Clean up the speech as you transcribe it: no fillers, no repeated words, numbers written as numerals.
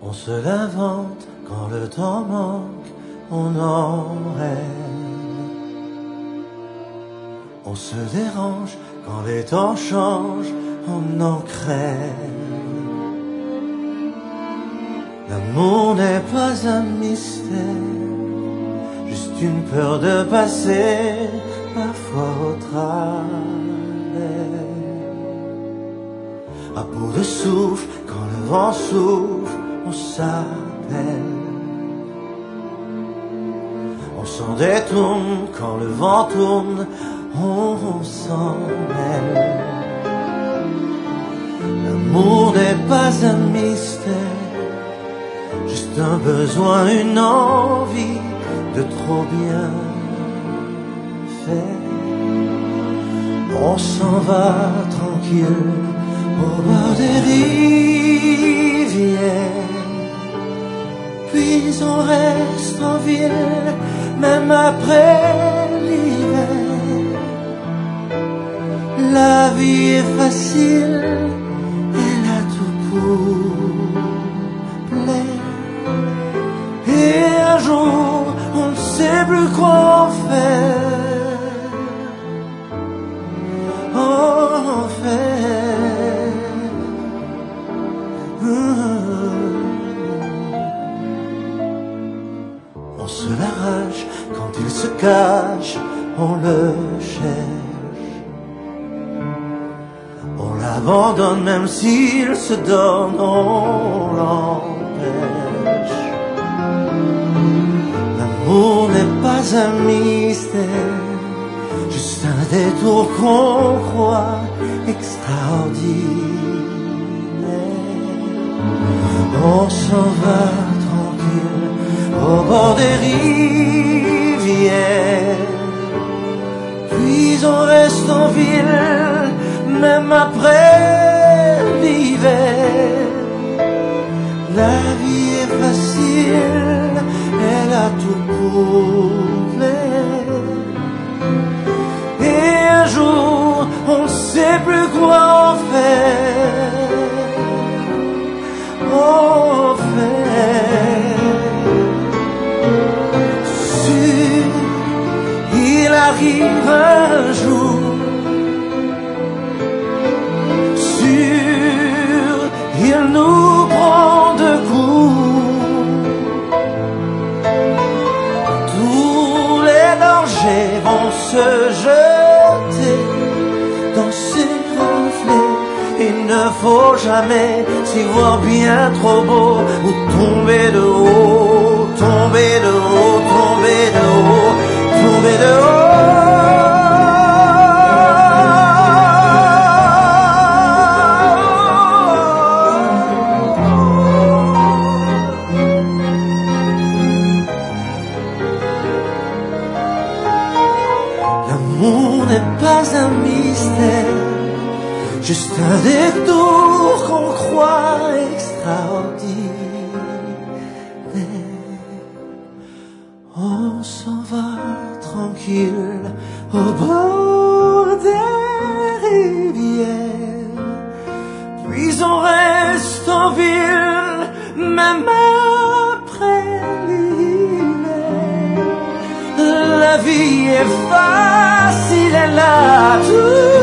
On se l'invente quand le temps manque, on en rêve. On se dérange quand les temps changent, on en crève. L'amour n'est pas un mystère, juste une peur de passer parfois au travers. À bout de souffle, quand le vent souffle, on s'appelle. On s'en détourne quand le vent tourne, on s'en mêle. L'amour n'est pas un mystère, juste un besoin, une envie de trop bien faire. On s'en va tranquille au bord des rivières, puis on reste en ville, même après l'hiver. La vie est facile, elle a tout pour plaire. Et un jour, on ne sait plus quoi en faire. En faire. On se l'arrache quand il se cache, on le cherche. On l'abandonne même s'il se donne, on l'empêche. L'amour n'est pas un mystère, juste un détour qu'on croit extraordinaire. On s'en va tranquille au bord des rivières, puis on reste en ville, même après l'hiver. La vie est facile, elle a tout pour plaire. Et un jour, on ne sait plus quoi en faire. En faire. Sûr, il arrive un jour. Sûr, il nous prend de coups. Tous les dangers vont se jeter dans ces reflets. Il ne faut jamais s'y voir bien trop beau, ou tomber de haut, tomber de haut, tomber de haut, tomber de haut. L'amour n'est pas un mystère, juste un détour qu'on croit extraordinaire. On s'en va tranquille au bord des rivières, puis on reste en ville, même après l'hiver. La vie est facile, elle a tout